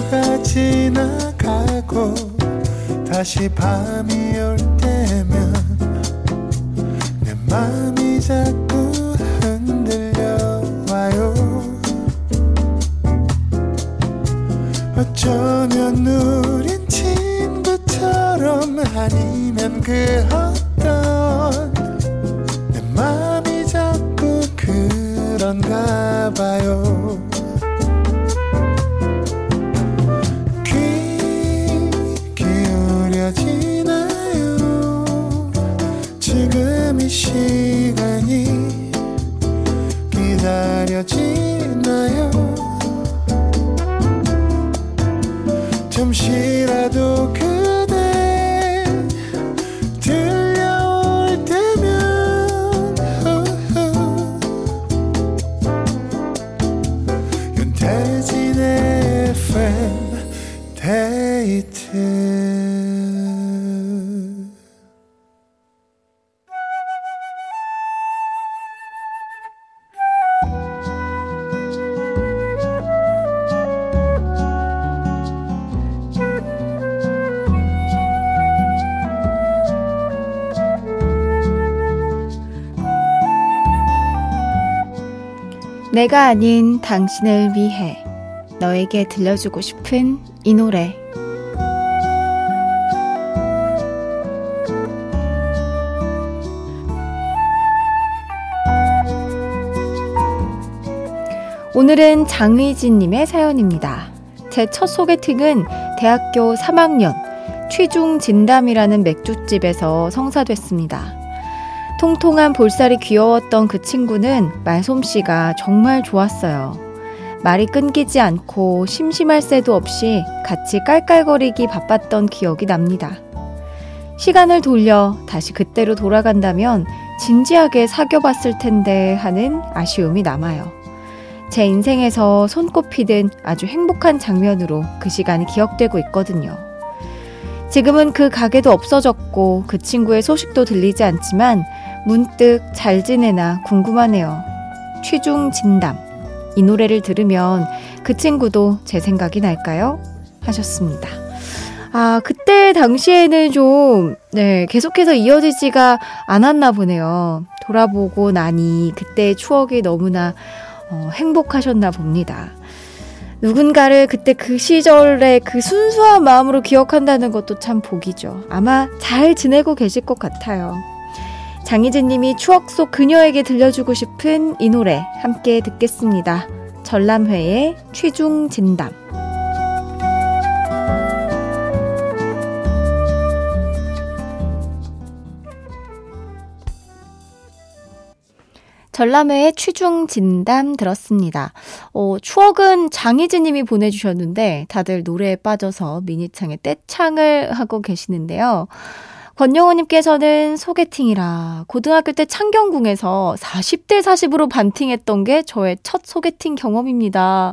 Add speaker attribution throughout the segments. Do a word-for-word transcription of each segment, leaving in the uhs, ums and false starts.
Speaker 1: 하루가 지나가고 다시 밤이 올 때면 내 맘이 자꾸 흔들려와요. 어쩌면 우린 친구처럼 아니면 그 어떤 내 맘이 자꾸 그런가 봐요. 귀 기울여지나요? 지금 이 시간이 기다려지나요? 잠시라도 그대 들려올 때면 윤태진의 에프엠 데이트.
Speaker 2: 내가 아닌 당신을 위해 너에게 들려주고 싶은 이 노래. 오늘은 장의진님의 사연입니다. 제 첫 소개팅은 대학교 삼 학년 취중진담이라는 맥주집에서 성사됐습니다. 통통한 볼살이 귀여웠던 그 친구는 말솜씨가 정말 좋았어요. 말이 끊기지 않고 심심할 새도 없이 같이 깔깔거리기 바빴던 기억이 납니다. 시간을 돌려 다시 그때로 돌아간다면 진지하게 사귀어봤을 텐데 하는 아쉬움이 남아요. 제 인생에서 손꼽히던 아주 행복한 장면으로 그 시간이 기억되고 있거든요. 지금은 그 가게도 없어졌고 그 친구의 소식도 들리지 않지만 문득 잘 지내나 궁금하네요. 취중진담. 이 노래를 들으면 그 친구도 제 생각이 날까요? 하셨습니다. 아, 그때 당시에는 좀, 네, 계속해서 이어지지가 않았나 보네요. 돌아보고 나니 그때의 추억이 너무나 어, 행복하셨나 봅니다. 누군가를 그때 그 시절의 그 순수한 마음으로 기억한다는 것도 참 복이죠. 아마 잘 지내고 계실 것 같아요. 장희진님이 추억 속 그녀에게 들려주고 싶은 이 노래 함께 듣겠습니다. 전람회의 취중진담. 전람회의 취중진담 들었습니다. 어, 추억은 장희진님이 보내주셨는데 다들 노래에 빠져서 미니창에 떼창을 하고 계시는데요. 권영호님께서는 소개팅이라 고등학교 때 창경궁에서 사십 대 사십으로 반팅했던 게 저의 첫 소개팅 경험입니다.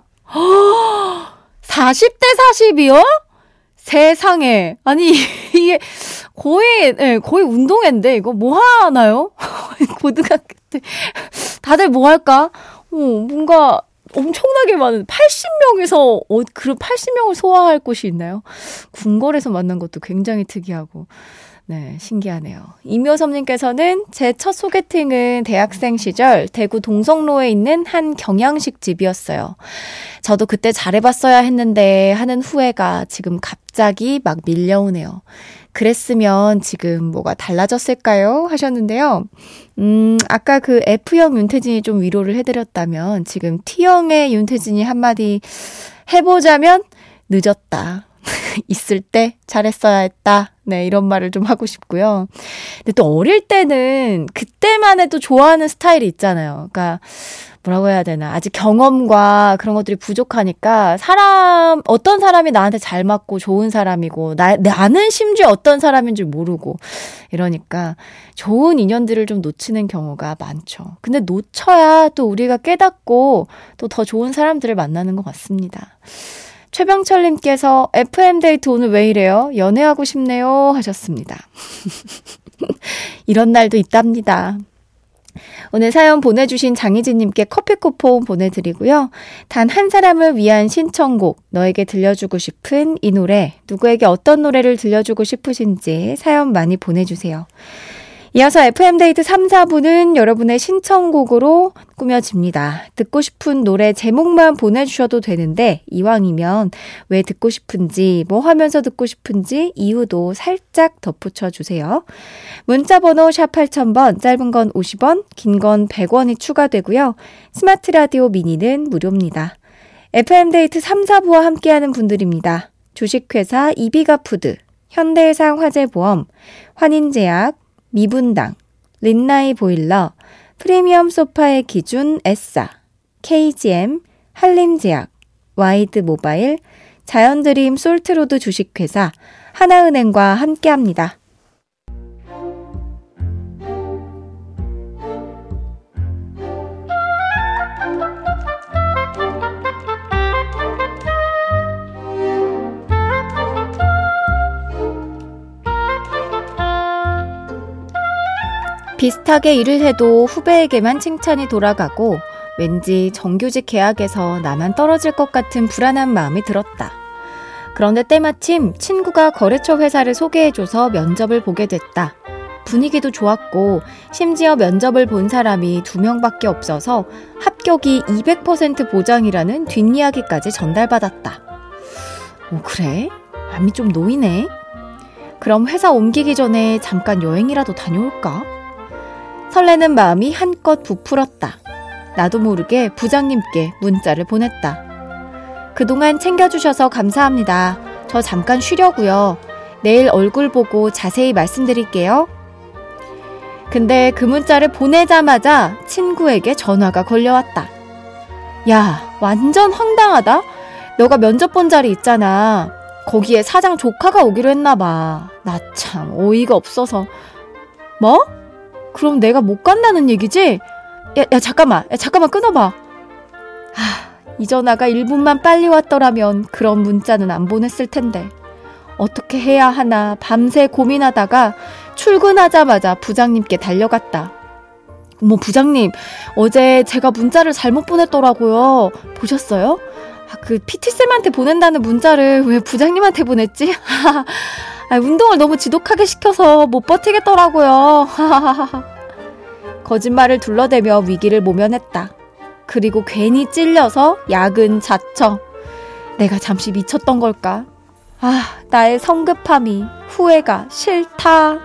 Speaker 2: 사십 대 사십이요? 세상에. 아니 이게 거의 네, 거의 운동회인데 이거 뭐 하나요? 고등학교 때 다들 뭐 할까? 어, 뭔가 엄청나게 많은 팔십 명에서 어, 그런 팔십 명을 소화할 곳이 있나요? 궁궐에서 만난 것도 굉장히 특이하고 네, 신기하네요. 임효섭님께서는 제 첫 소개팅은 대학생 시절 대구 동성로에 있는 한 경양식 집이었어요. 저도 그때 잘해봤어야 했는데 하는 후회가 지금 갑자기 막 밀려오네요. 그랬으면 지금 뭐가 달라졌을까요? 하셨는데요. 음, 아까 그 F형 윤태진이 좀 위로를 해드렸다면 지금 T형의 윤태진이 한마디 해보자면 늦었다. 있을 때 잘했어야 했다. 네, 이런 말을 좀 하고 싶고요. 근데 또 어릴 때는 그때만 해도 좋아하는 스타일이 있잖아요. 그러니까 뭐라고 해야 되나. 아직 경험과 그런 것들이 부족하니까 사람, 어떤 사람이 나한테 잘 맞고 좋은 사람이고 나, 나는 심지어 어떤 사람인 줄 모르고 이러니까 좋은 인연들을 좀 놓치는 경우가 많죠. 근데 놓쳐야 또 우리가 깨닫고 또 더 좋은 사람들을 만나는 것 같습니다. 최병철님께서 에프엠데이트 오늘 왜 이래요? 연애하고 싶네요 하셨습니다. 이런 날도 있답니다. 오늘 사연 보내주신 장희진님께 커피 쿠폰 보내드리고요. 단 한 사람을 위한 신청곡, 너에게 들려주고 싶은 이 노래, 누구에게 어떤 노래를 들려주고 싶으신지 사연 많이 보내주세요. 이어서 에프엠데이트 삼, 사 부는 여러분의 신청곡으로 꾸며집니다. 듣고 싶은 노래 제목만 보내주셔도 되는데 이왕이면 왜 듣고 싶은지, 뭐 하면서 듣고 싶은지 이유도 살짝 덧붙여 주세요. 문자번호 샵 팔천 번, 짧은 건 오십 원, 긴 건 백 원이 추가되고요. 스마트 라디오 미니는 무료입니다. 에프엠데이트 삼, 사 부와 함께하는 분들입니다. 주식회사 이비가푸드, 현대해상 화재보험, 환인제약, 미분당, 린나이 보일러, 프리미엄 소파의 기준 에싸, 케이지엠, 한림제약, 와이드 모바일, 자연드림 솔트로드 주식회사, 하나은행과 함께합니다. 비슷하게 일을 해도 후배에게만 칭찬이 돌아가고 왠지 정규직 계약에서 나만 떨어질 것 같은 불안한 마음이 들었다. 그런데 때마침 친구가 거래처 회사를 소개해줘서 면접을 보게 됐다. 분위기도 좋았고 심지어 면접을 본 사람이 두 명밖에 없어서 합격이 이백 퍼센트 보장이라는 뒷이야기까지 전달받았다. 오, 그래? 마음이 좀 놓이네. 그럼 회사 옮기기 전에 잠깐 여행이라도 다녀올까? 설레는 마음이 한껏 부풀었다. 나도 모르게 부장님께 문자를 보냈다. 그동안 챙겨주셔서 감사합니다. 저 잠깐 쉬려고요. 내일 얼굴 보고 자세히 말씀드릴게요. 근데 그 문자를 보내자마자 친구에게 전화가 걸려왔다. 야, 완전 황당하다. 너가 면접 본 자리 있잖아. 거기에 사장 조카가 오기로 했나 봐. 나 참 어이가 없어서. 뭐? 그럼 내가 못 간다는 얘기지? 야, 야 잠깐만, 야, 잠깐만 끊어봐. 하, 이 전화가 일 분만 빨리 왔더라면 그런 문자는 안 보냈을 텐데. 어떻게 해야 하나 밤새 고민하다가 출근하자마자 부장님께 달려갔다. 어머, 부장님, 어제 제가 문자를 잘못 보냈더라고요. 보셨어요? 아, 그 피티쌤한테 보낸다는 문자를 왜 부장님한테 보냈지? 아, 운동을 너무 지독하게 시켜서 못 버티겠더라고요. 거짓말을 둘러대며 위기를 모면했다. 그리고 괜히 찔려서 야근 자처. 내가 잠시 미쳤던 걸까? 아, 나의 성급함이 후회가 싫다.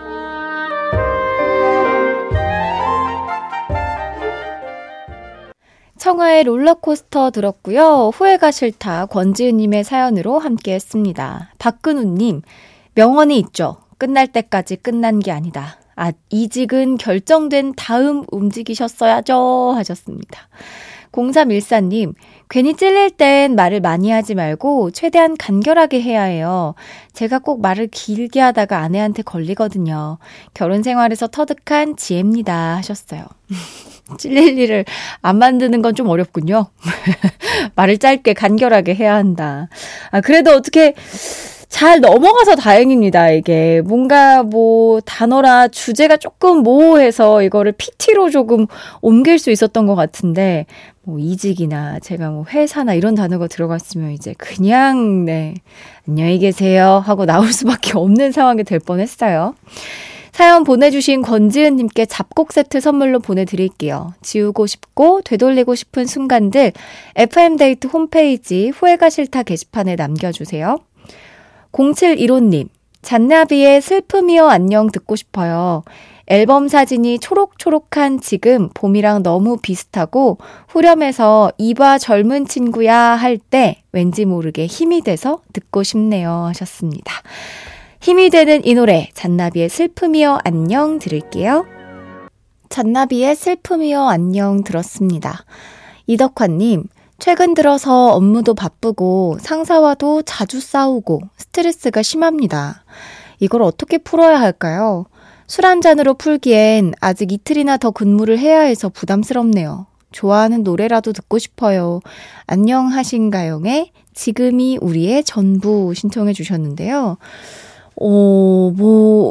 Speaker 2: 청하의 롤러코스터 들었고요. 후회가 싫다. 권지은님의 사연으로 함께했습니다. 박근우님, 명언이 있죠. 끝날 때까지 끝난 게 아니다. 아, 이직은 결정된 다음 움직이셨어야죠 하셨습니다. 공삼일사님, 괜히 찔릴 땐 말을 많이 하지 말고 최대한 간결하게 해야 해요. 제가 꼭 말을 길게 하다가 아내한테 걸리거든요. 결혼 생활에서 터득한 지혜입니다 하셨어요. 찔릴 일을 안 만드는 건 좀 어렵군요. 말을 짧게 간결하게 해야 한다. 아, 그래도 어떻게 잘 넘어가서 다행입니다. 이게 뭔가 뭐 단어라 주제가 조금 모호해서 이거를 피티로 조금 옮길 수 있었던 것 같은데, 뭐 이직이나 제가 뭐 회사나 이런 단어가 들어갔으면 이제 그냥 네 안녕히 계세요 하고 나올 수밖에 없는 상황이 될 뻔했어요. 사연 보내주신 권지은님께 잡곡 세트 선물로 보내드릴게요. 지우고 싶고 되돌리고 싶은 순간들 에프엠데이트 홈페이지 후회가 싫다 게시판에 남겨주세요. 공칠일오님, 잔나비의 슬픔이여 안녕 듣고 싶어요. 앨범 사진이 초록초록한 지금 봄이랑 너무 비슷하고 후렴에서 이봐 젊은 친구야 할 때 왠지 모르게 힘이 돼서 듣고 싶네요 하셨습니다. 힘이 되는 이 노래 잔나비의 슬픔이여 안녕 들을게요. 잔나비의 슬픔이여 안녕 들었습니다. 이덕환님, 최근 들어서 업무도 바쁘고 상사와도 자주 싸우고 스트레스가 심합니다. 이걸 어떻게 풀어야 할까요? 술 한 잔으로 풀기엔 아직 이틀이나 더 근무를 해야 해서 부담스럽네요. 좋아하는 노래라도 듣고 싶어요. 안녕하신가요의 지금이 우리의 전부 신청해 주셨는데요. 어, 뭐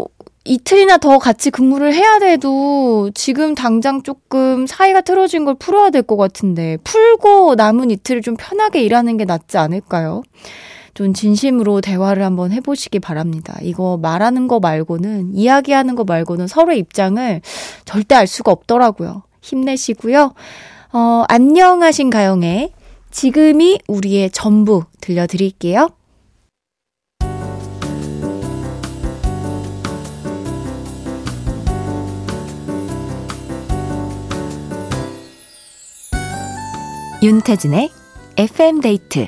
Speaker 2: 이틀이나 더 같이 근무를 해야 돼도 지금 당장 조금 사이가 틀어진 걸 풀어야 될 것 같은데 풀고 남은 이틀을 좀 편하게 일하는 게 낫지 않을까요? 좀 진심으로 대화를 한번 해보시기 바랍니다. 이거 말하는 거 말고는, 이야기하는 거 말고는 서로의 입장을 절대 알 수가 없더라고요. 힘내시고요. 어, 안녕하신 가영의 지금이 우리의 전부 들려드릴게요. 윤태진의 에프엠 데이트.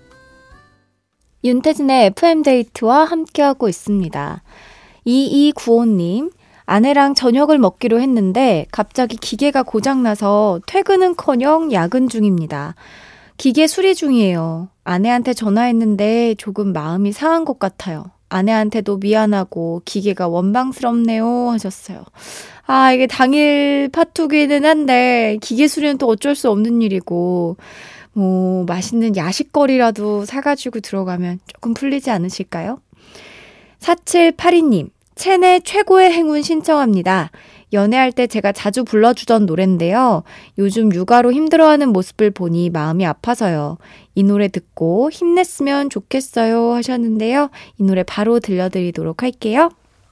Speaker 2: 윤태진의 에프엠 데이트와 함께하고 있습니다. 이이구오님, 아내랑 저녁을 먹기로 했는데 갑자기 기계가 고장나서 퇴근은커녕 야근 중입니다. 기계 수리 중이에요. 아내한테 전화했는데 조금 마음이 상한 것 같아요. 아내한테도 미안하고 기계가 원망스럽네요 하셨어요. 아, 이게 당일 파투기는 한데 기계 수리는 또 어쩔 수 없는 일이고, 뭐 맛있는 야식거리라도 사가지고 들어가면 조금 풀리지 않으실까요? 사칠팔이님, 체내 최고의 행운 신청합니다. 연애할 때 제가 자주 불러주던 노래인데요. 요즘 육아로 힘들어하는 모습을 보니 마음이 아파서요. 이 노래 듣고 힘냈으면 좋겠어요 하셨는데요. 이 노래 바로 들려드리도록 할게요.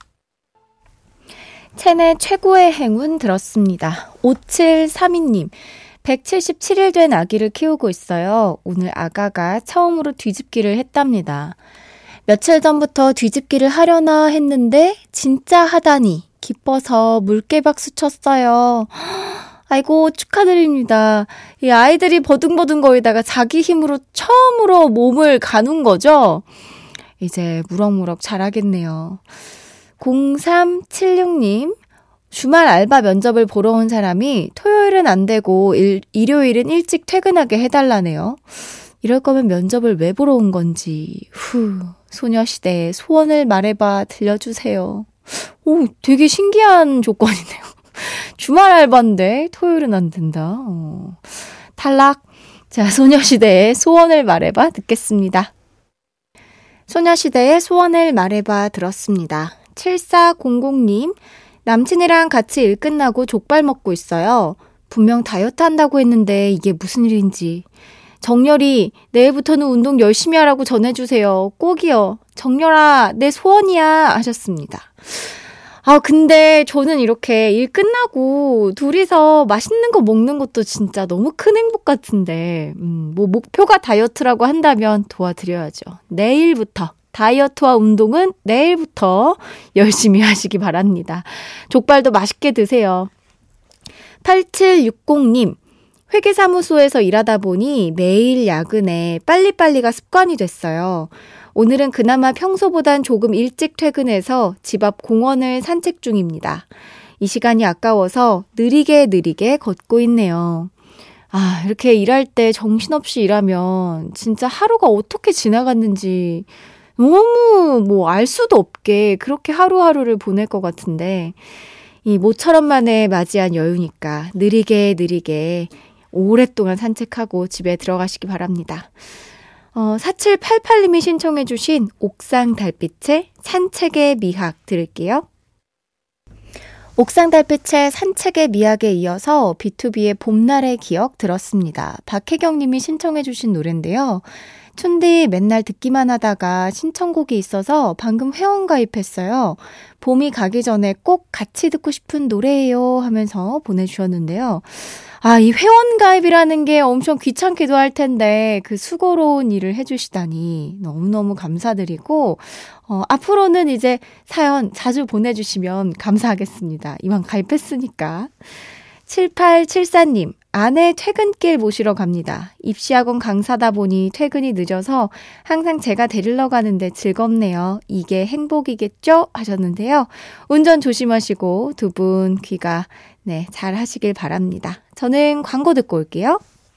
Speaker 2: 체내 최고의 행운 들었습니다. 오칠삼이님, 백칠십칠 일 된 아기를 키우고 있어요. 오늘 아가가 처음으로 뒤집기를 했답니다. 며칠 전부터 뒤집기를 하려나 했는데 진짜 하다니 기뻐서 물개박수 쳤어요. 아이고, 축하드립니다. 이 아이들이 버둥버둥 거리다가 자기 힘으로 처음으로 몸을 가눈 거죠? 이제 무럭무럭 자라겠네요. 공삼칠육님, 주말 알바 면접을 보러 온 사람이 토요일은 안 되고 일, 일요일은 일찍 퇴근하게 해달라네요. 이럴 거면 면접을 왜 보러 온 건지. 후, 소녀시대의 소원을 말해봐 들려주세요. 오, 되게 신기한 조건이네요. 주말 알바인데 토요일은 안 된다. 어, 탈락. 자, 소녀시대의 소원을 말해봐 듣겠습니다. 소녀시대의 소원을 말해봐 들었습니다. 칠사공공님, 남친이랑 같이 일 끝나고 족발 먹고 있어요. 분명 다이어트 한다고 했는데 이게 무슨 일인지. 정열이 내일부터는 운동 열심히 하라고 전해주세요. 꼭이요. 정열아, 내 소원이야 하셨습니다. 아, 근데 저는 이렇게 일 끝나고 둘이서 맛있는 거 먹는 것도 진짜 너무 큰 행복 같은데, 음, 뭐 목표가 다이어트라고 한다면 도와드려야죠. 내일부터. 다이어트와 운동은 내일부터 열심히 하시기 바랍니다. 족발도 맛있게 드세요. 팔칠육공님, 회계사무소에서 일하다 보니 매일 야근에 빨리빨리가 습관이 됐어요. 오늘은 그나마 평소보단 조금 일찍 퇴근해서 집 앞 공원을 산책 중입니다. 이 시간이 아까워서 느리게 느리게 걷고 있네요. 아, 이렇게 일할 때 정신없이 일하면 진짜 하루가 어떻게 지나갔는지 너무 뭐 알 수도 없게 그렇게 하루하루를 보낼 것 같은데, 이 모처럼 만에 맞이한 여유니까 느리게 느리게 오랫동안 산책하고 집에 들어가시기 바랍니다. 어, 사칠팔팔님이 신청해 주신 옥상 달빛의 산책의 미학 들을게요. 옥상 달빛의 산책의 미학에 이어서 비투비의 봄날의 기억 들었습니다. 박혜경님이 신청해 주신 노래인데요. 춘디 맨날 듣기만 하다가 신청곡이 있어서 방금 회원가입했어요. 봄이 가기 전에 꼭 같이 듣고 싶은 노래예요 하면서 보내주셨는데요. 아, 이 회원가입이라는 게 엄청 귀찮기도 할 텐데 그 수고로운 일을 해주시다니 너무너무 감사드리고, 어, 앞으로는 이제 사연 자주 보내주시면 감사하겠습니다. 이왕 가입했으니까. 칠팔칠사님, 아내 퇴근길 모시러 갑니다. 입시학원 강사다 보니 퇴근이 늦어서 항상 제가 데리러 가는데 즐겁네요. 이게 행복이겠죠? 하셨는데요. 운전 조심하시고 두 분 귀가 네, 잘 하시길 바랍니다. 저는 광고 듣고 올게요.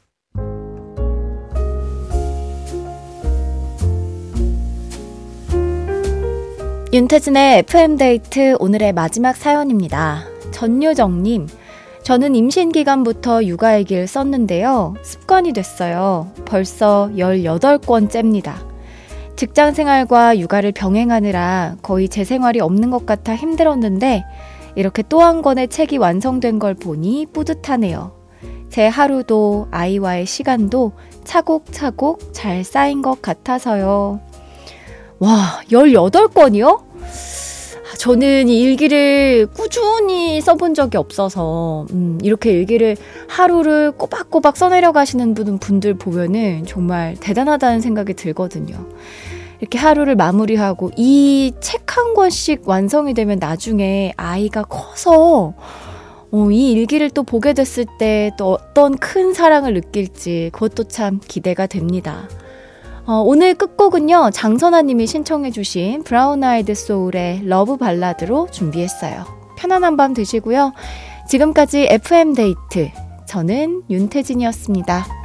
Speaker 2: 윤태진의 에프엠 데이트 오늘의 마지막 사연입니다. 전유정님, 저는 임신 기간부터 육아일기를 썼는데요. 습관이 됐어요. 벌써 열여덟 권째입니다. 직장 생활과 육아를 병행하느라 거의 제 생활이 없는 것 같아 힘들었는데 이렇게 또 한 권의 책이 완성된 걸 보니 뿌듯하네요. 제 하루도 아이와의 시간도 차곡차곡 잘 쌓인 것 같아서요. 와, 열여덟 권이요? 저는 이 일기를 꾸준히 써본 적이 없어서 음, 이렇게 일기를 하루를 꼬박꼬박 써내려 가시는 분들 보면은 정말 대단하다는 생각이 들거든요. 이렇게 하루를 마무리하고 이 책 한 권씩 완성이 되면 나중에 아이가 커서 어, 이 일기를 또 보게 됐을 때 또 어떤 큰 사랑을 느낄지 그것도 참 기대가 됩니다. 어, 오늘 끝곡은요, 장선아님이 신청해주신 브라운 아이드 소울의 러브 발라드로 준비했어요. 편안한 밤 되시고요. 지금까지 에프엠 데이트, 저는 윤태진이었습니다.